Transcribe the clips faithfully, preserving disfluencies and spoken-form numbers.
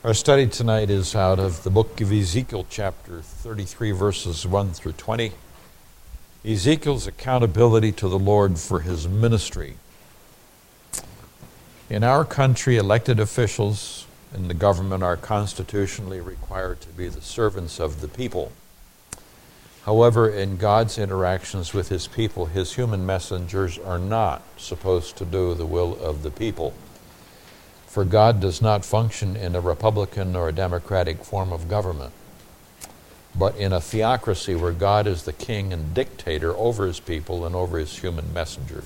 Our study tonight is out of the book of Ezekiel, chapter thirty-three, verses one through twenty. Ezekiel's accountability to the Lord for his ministry. In our country, elected officials in the government are constitutionally required to be the servants of the people. However, in God's interactions with his people, his human messengers are not supposed to do the will of the people. For God does not function in a Republican or a Democratic form of government, but in a theocracy where God is the king and dictator over his people and over his human messengers.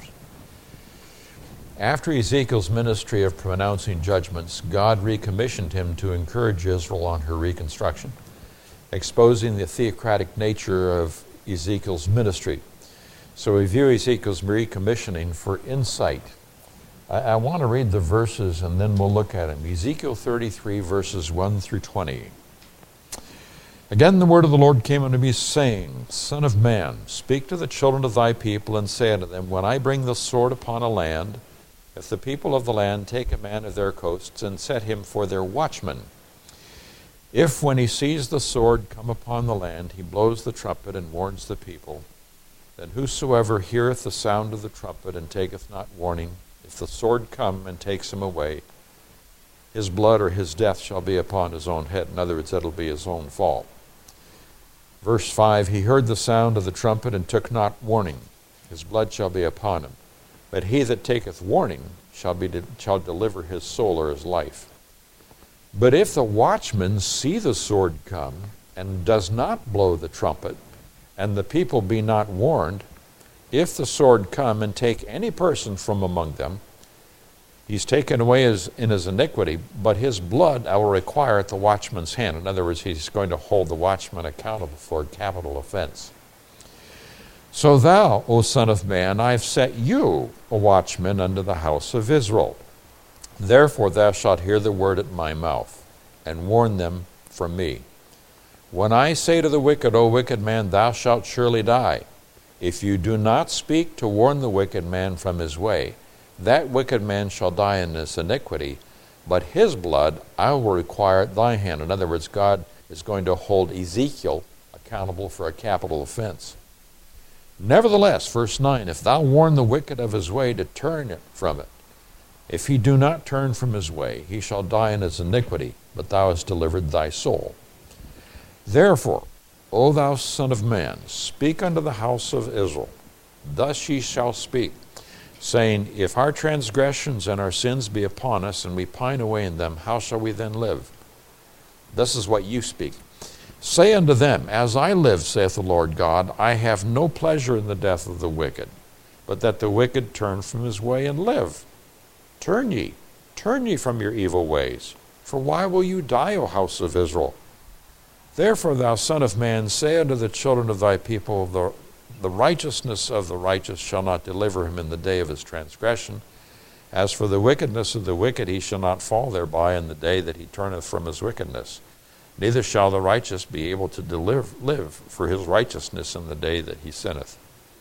After Ezekiel's ministry of pronouncing judgments, God recommissioned him to encourage Israel on her reconstruction, exposing the theocratic nature of Ezekiel's ministry. So we view Ezekiel's recommissioning for insight. I, I want to read the verses and then we'll look at them. Ezekiel thirty-three, verses one through twenty. Again the word of the Lord came unto me, saying, Son of man, speak to the children of thy people, and say unto them, When I bring the sword upon a land, if the people of the land take a man of their coasts, and set him for their watchman, if when he sees the sword come upon the land, he blows the trumpet and warns the people, then whosoever heareth the sound of the trumpet and taketh not warning, if the sword come and takes him away, his blood or his death shall be upon his own head. In other words, it'll be his own fault. Verse five, He heard the sound of the trumpet and took not warning. His blood shall be upon him. But he that taketh warning shall be de- shall deliver his soul or his life. But if the watchman see the sword come and does not blow the trumpet, and the people be not warned, if the sword come and take any person from among them, he's taken away his, in his iniquity, but his blood I will require at the watchman's hand. In other words, he's going to hold the watchman accountable for a capital offense. So thou, O son of man, I have set you a watchman unto the house of Israel. Therefore thou shalt hear the word at my mouth, and warn them from me. When I say to the wicked, O wicked man, thou shalt surely die, if you do not speak to warn the wicked man from his way, that wicked man shall die in his iniquity, but his blood I will require at thy hand. In other words, God is going to hold Ezekiel accountable for a capital offense. Nevertheless, verse nine, if thou warn the wicked of his way to turn from it, if he do not turn from his way, he shall die in his iniquity, but thou hast delivered thy soul. Therefore, O thou son of man, speak unto the house of Israel. Thus ye shall speak, saying, If our transgressions and our sins be upon us, and we pine away in them, how shall we then live? This is what you speak. Say unto them, As I live, saith the Lord God, I have no pleasure in the death of the wicked, but that the wicked turn from his way and live. Turn ye, turn ye from your evil ways, for why will you die, O house of Israel? Therefore, thou son of man, say unto the children of thy people, the, the righteousness of the righteous shall not deliver him in the day of his transgression. As for the wickedness of the wicked, he shall not fall thereby in the day that he turneth from his wickedness. Neither shall the righteous be able to deliver, live for his righteousness in the day that he sinneth.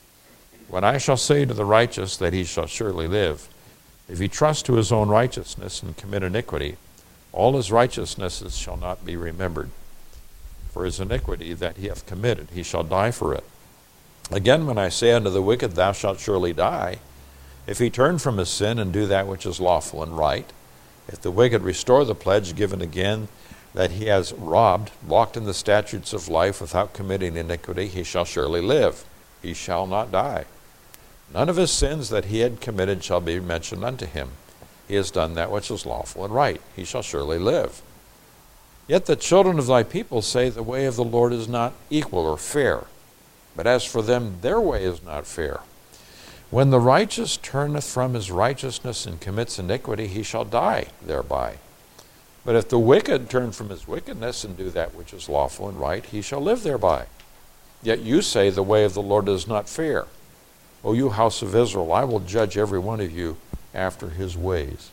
When I shall say to the righteous that he shall surely live, if he trust to his own righteousness and commit iniquity, all his righteousnesses shall not be remembered. For his iniquity that he hath committed, he shall die for it. Again, when I say unto the wicked, Thou shalt surely die, if he turn from his sin and do that which is lawful and right, if the wicked restore the pledge given again that he has robbed, walked in the statutes of life without committing iniquity, he shall surely live, he shall not die. None of his sins that he had committed shall be mentioned unto him. He has done that which is lawful and right, he shall surely live. Yet the children of thy people say, The way of the Lord is not equal or fair. But as for them, their way is not fair. When the righteous turneth from his righteousness and commits iniquity, he shall die thereby. But if the wicked turn from his wickedness and do that which is lawful and right, he shall live thereby. Yet you say, The way of the Lord is not fair. O you house of Israel, I will judge every one of you after his ways.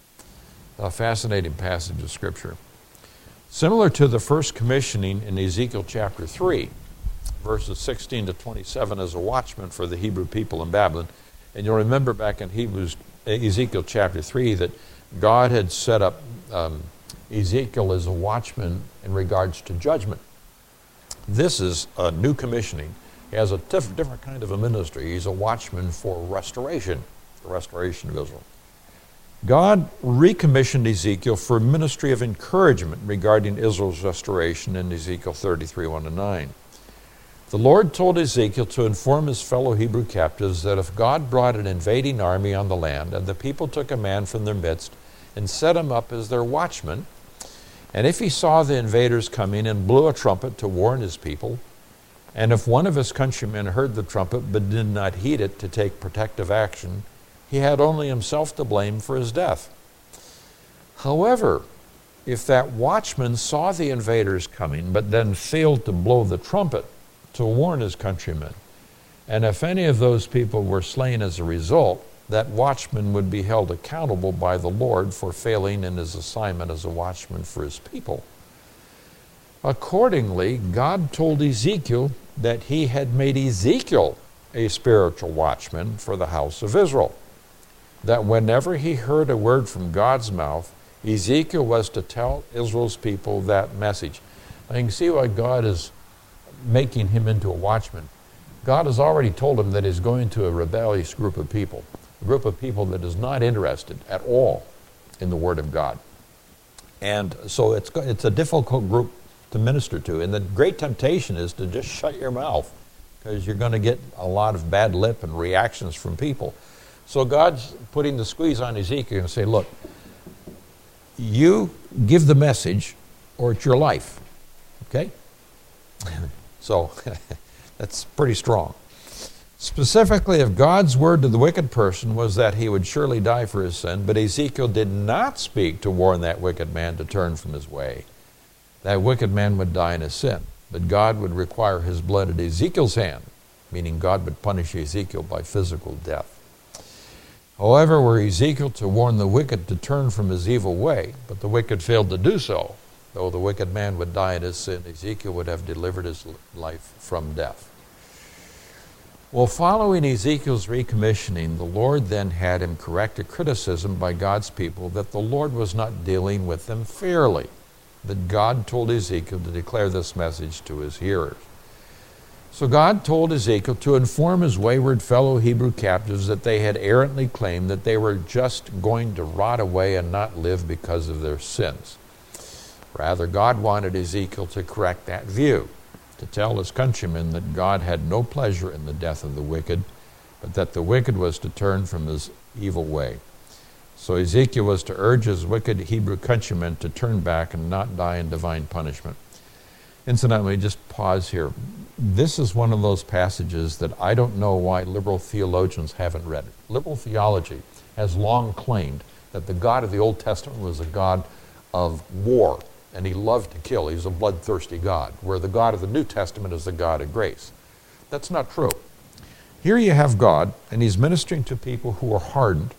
A fascinating passage of Scripture. Similar to the first commissioning in Ezekiel chapter three, verses sixteen to twenty-seven as a watchman for the Hebrew people in Babylon. And you'll remember back in Hebrews, Ezekiel chapter three, that God had set up um, Ezekiel is a watchman in regards to judgment. This is a new commissioning. He has a diff- different kind of a ministry. He's a watchman for restoration, the restoration of Israel. God recommissioned Ezekiel for a ministry of encouragement regarding Israel's restoration in Ezekiel thirty-three, one to nine. The Lord told Ezekiel to inform his fellow Hebrew captives that if God brought an invading army on the land, and the people took a man from their midst and set him up as their watchman, and if he saw the invaders coming and blew a trumpet to warn his people, and if one of his countrymen heard the trumpet but did not heed it to take protective action, he had only himself to blame for his death. However, if that watchman saw the invaders coming but then failed to blow the trumpet to warn his countrymen, and if any of those people were slain as a result, that watchman would be held accountable by the Lord for failing in his assignment as a watchman for his people. Accordingly, God told Ezekiel that he had made Ezekiel a spiritual watchman for the house of Israel, that whenever he heard a word from God's mouth, Ezekiel was to tell Israel's people that message. Now you can see why God is making him into a watchman. God has already told him that he's going to a rebellious group of people, a group of people that is not interested at all in the Word of God. And so it's, it's a difficult group to minister to. And the great temptation is to just shut your mouth, because you're going to get a lot of bad lip and reactions from people. So God's putting the squeeze on Ezekiel and say, look, you give the message or it's your life. Okay? So that's pretty strong. Specifically, if God's word to the wicked person was that he would surely die for his sin, but Ezekiel did not speak to warn that wicked man to turn from his way, that wicked man would die in his sin. But God would require his blood at Ezekiel's hand, meaning God would punish Ezekiel by physical death. However, were Ezekiel to warn the wicked to turn from his evil way, but the wicked failed to do so, though the wicked man would die in his sin, Ezekiel would have delivered his life from death. Well, following Ezekiel's recommissioning, the Lord then had him correct a criticism by God's people that the Lord was not dealing with them fairly, that God told Ezekiel to declare this message to his hearers. So God told Ezekiel to inform his wayward fellow Hebrew captives that they had errantly claimed that they were just going to rot away and not live because of their sins. Rather, God wanted Ezekiel to correct that view, to tell his countrymen that God had no pleasure in the death of the wicked, but that the wicked was to turn from his evil way. So Ezekiel was to urge his wicked Hebrew countrymen to turn back and not die in divine punishment. Incidentally, just pause here. This is one of those passages that I don't know why liberal theologians haven't read it. Liberal theology has long claimed that the God of the Old Testament was a God of war, and he loved to kill. He's a bloodthirsty God, where the God of the New Testament is the God of grace. That's not true. Here you have God, and he's ministering to people who are hardened,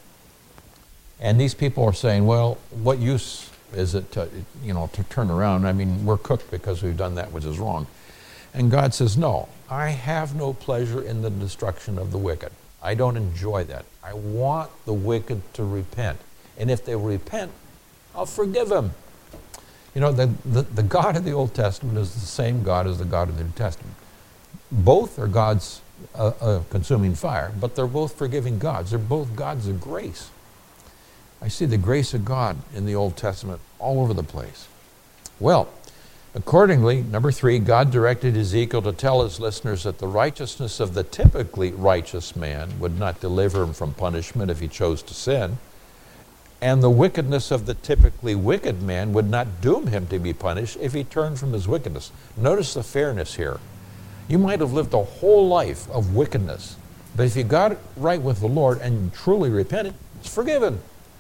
and these people are saying, well, what use is it to, you know, to turn around? I mean, we're cooked because we've done that which is wrong. And God says, no, I have no pleasure in the destruction of the wicked. I don't enjoy that. I want the wicked to repent. And if they repent, I'll forgive them. You know, the, the, the God of the Old Testament is the same God as the God of the New Testament. Both are God's uh, uh, consuming fire, but they're both forgiving gods. They're both gods of grace. I see the grace of God in the Old Testament all over the place. Well, accordingly, number three, God directed Ezekiel to tell his listeners that the righteousness of the typically righteous man would not deliver him from punishment if he chose to sin, and the wickedness of the typically wicked man would not doom him to be punished if he turned from his wickedness. Notice the fairness here. You might have lived a whole life of wickedness, but if you got it right with the Lord and truly repented, it's forgiven.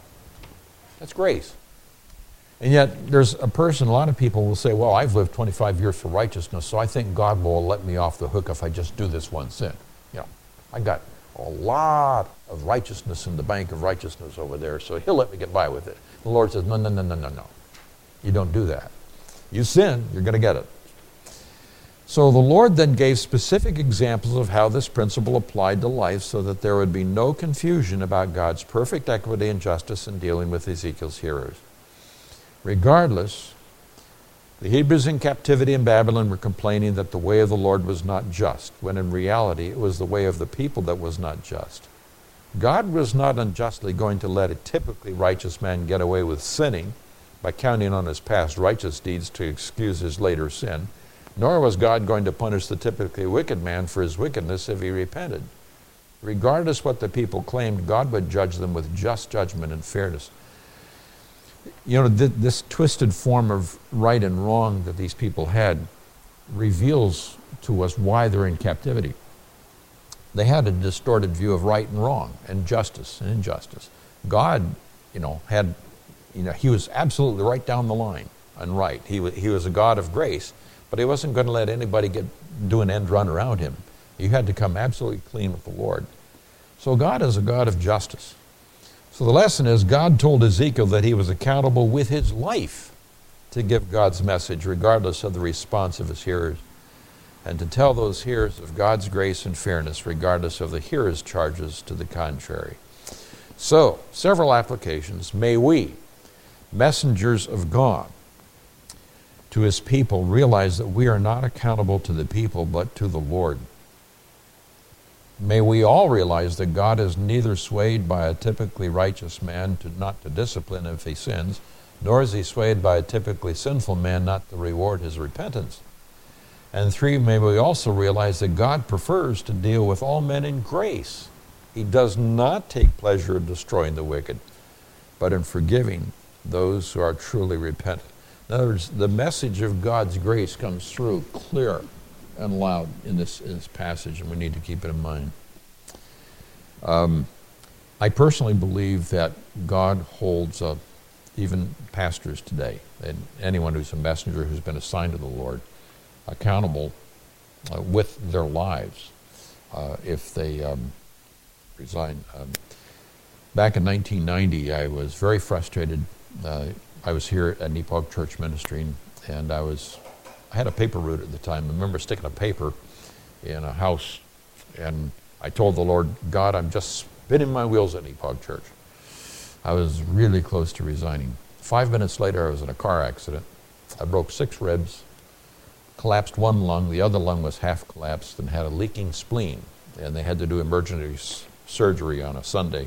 That's grace. And yet there's a person, a lot of people will say, well, I've lived twenty-five years for righteousness, so I think God will let me off the hook if I just do this one sin. You know, I got a lot of righteousness in the bank of righteousness over there, so he'll let me get by with it. The Lord says, no, no, no, no, no, no. You don't do that. You sin, you're going to get it. So the Lord then gave specific examples of how this principle applied to life so that there would be no confusion about God's perfect equity and justice in dealing with Ezekiel's hearers. Regardless, the Hebrews in captivity in Babylon were complaining that the way of the Lord was not just, when in reality it was the way of the people that was not just. God was not unjustly going to let a typically righteous man get away with sinning by counting on his past righteous deeds to excuse his later sin, nor was God going to punish the typically wicked man for his wickedness if he repented. Regardless what the people claimed, God would judge them with just judgment and fairness. You know, th- this twisted form of right and wrong that these people had reveals to us why they're in captivity. They had a distorted view of right and wrong and justice and injustice. God, you know, had, you know, he was absolutely right down the line and right. He was, he was a God of grace, but he wasn't going to let anybody get do an end run around him. You had to come absolutely clean with the Lord. So God is a God of justice. So the lesson is God told Ezekiel that he was accountable with his life to give God's message, regardless of the response of his hearers, and to tell those hearers of God's grace and fairness, regardless of the hearers' charges to the contrary. So, several applications. May we, messengers of God, to his people, realize that we are not accountable to the people, but to the Lord. May we all realize that God is neither swayed by a typically righteous man to not to discipline if he sins, nor is he swayed by a typically sinful man not to reward his repentance. And three, may we also realize that God prefers to deal with all men in grace. He does not take pleasure in destroying the wicked, but in forgiving those who are truly repentant. In other words, the message of God's grace comes through clear and loud in this, in this passage, and we need to keep it in mind. Um, I personally believe that God holds uh, even pastors today, and anyone who's a messenger who's been assigned to the Lord, accountable uh, with their lives uh, if they um, resign. Um, back in nineteen ninety, I was very frustrated. Uh, I was here at Nepog Church ministering, and I was I had a paper route at the time. I remember sticking a paper in a house, and I told the Lord, God, I'm just spinning my wheels at Nepog Church. I was really close to resigning. Five minutes later, I was in a car accident. I broke six ribs, collapsed one lung. The other lung was half collapsed and had a leaking spleen, and they had to do emergency s- surgery on a Sunday.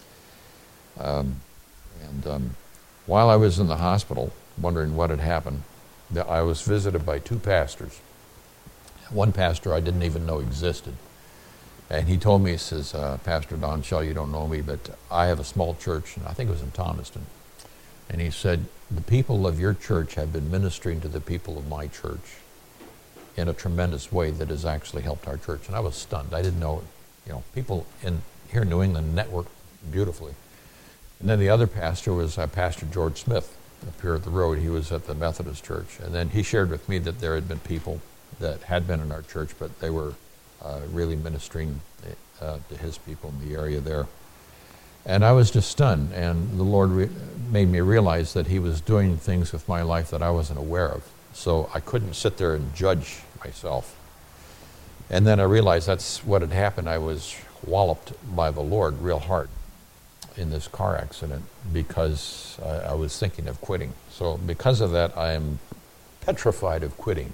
Um, and um, while I was in the hospital, wondering what had happened, I was visited by two pastors. One pastor I didn't even know existed. And he told me, he says, uh, Pastor Don Shaw, you don't know me, but I have a small church, and I think it was in Thomaston. And he said, the people of your church have been ministering to the people of my church in a tremendous way that has actually helped our church. And I was stunned. I didn't know, you know, people in here in New England network beautifully. And then the other pastor was uh, Pastor George Smith up here at the road. He was at the Methodist Church. And then he shared with me that there had been people that had been in our church, but they were uh, really ministering uh, to his people in the area there. And I was just stunned. And the Lord re- made me realize that he was doing things with my life that I wasn't aware of. So I couldn't sit there and judge myself. And then I realized that's what had happened. I was walloped by the Lord real hard in this car accident because I, I was thinking of quitting. So because of that, I am petrified of quitting.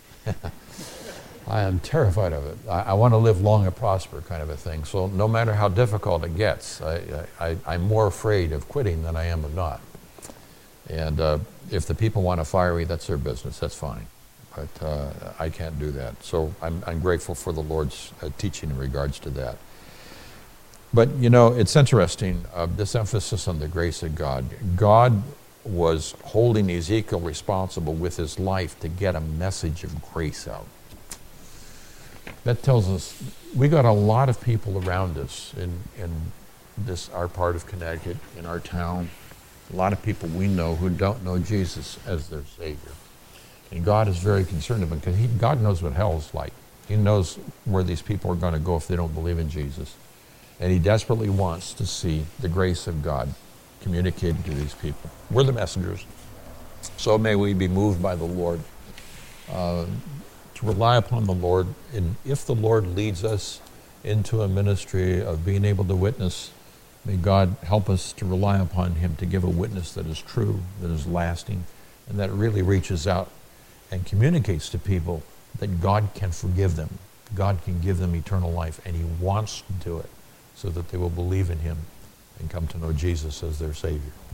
I am terrified of it. I, I want to live long and prosper, kind of a thing. So no matter how difficult it gets, I, I, I'm more afraid of quitting than I am of not. And uh, if the people want to fire me, that's their business. That's fine. But uh, I can't do that. So I'm, I'm grateful for the Lord's uh, teaching in regards to that. But, you know, it's interesting, uh, this emphasis on the grace of God. God was holding Ezekiel responsible with his life to get a message of grace out. That tells us we got a lot of people around us in, in this our part of Connecticut, in our town. A lot of people we know who don't know Jesus as their Savior. And God is very concerned about them because he, God knows what hell is like. He knows where these people are going to go if they don't believe in Jesus. And he desperately wants to see the grace of God communicated to these people. We're the messengers. So may we be moved by the Lord, uh, to rely upon the Lord. And if the Lord leads us into a ministry of being able to witness May God help us to rely upon him to give a witness that is true, that is lasting, and that really reaches out and communicates to people that God can forgive them. God can give them eternal life, and he wants to do it so that they will believe in him and come to know Jesus as their Savior.